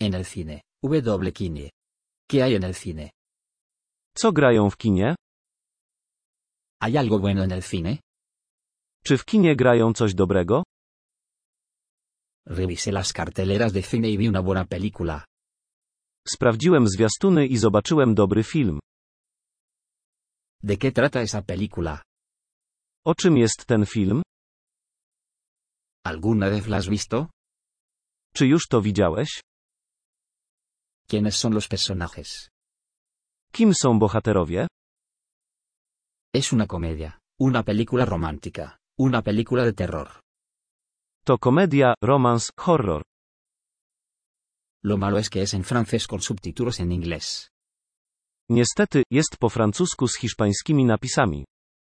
En el cine. Kine. ¿Qué hay en el cine? Co grają w kinie? ¿Hay algo bueno en el cine? Czy w kinie grają coś dobrego? Revisé las carteleras de cine y vi una buena película. Sprawdziłem zwiastuny i zobaczyłem dobry film. ¿De qué trata esa película? O czym jest ten film? ¿Alguna vez la has visto? Czy już to widziałeś? ¿Quiénes son los personajes? Kim są bohaterowie? Es una comedia, una película romántica, una película de terror. To komedia, romans, horror. Lo malo es que es en francés con subtítulos en inglés. Niestety, jest po francusku z hiszpańskimi napisami.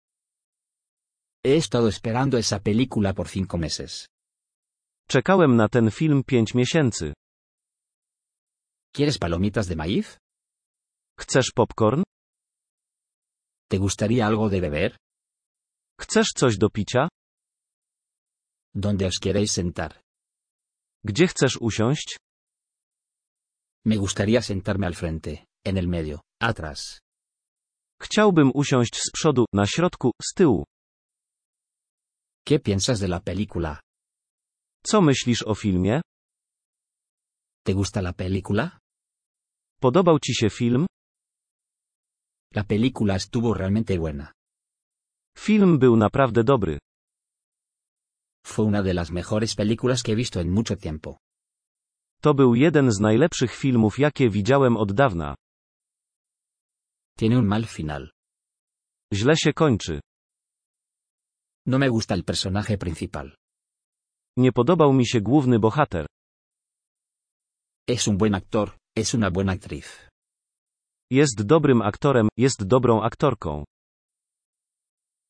He estado esperando esa película por 5 meses. Czekałem na ten film 5 miesięcy. ¿Quieres palomitas de maíz? Chcesz popcorn? ¿Te gustaría algo de beber? Chcesz coś do picia? ¿Dónde os queréis sentar? Gdzie chcesz usiąść? Me gustaría sentarme al frente, en el medio, atrás. Chciałbym usiąść z przodu, na środku, z tyłu. ¿Qué piensas de la película? Co myślisz o filmie? ¿Te gusta la película? Podobał ci się film? La película estuvo realmente buena. Film był naprawdę dobry. Fue una de las mejores películas que he visto en mucho tiempo. To był jeden z najlepszych filmów, jakie widziałem od dawna. Tiene un mal final. Źle się kończy. No me gusta el personaje principal. Nie podobał mi się główny bohater. Es un buen actor, es una buena actriz. Jest dobrym aktorem, jest dobrą aktorką.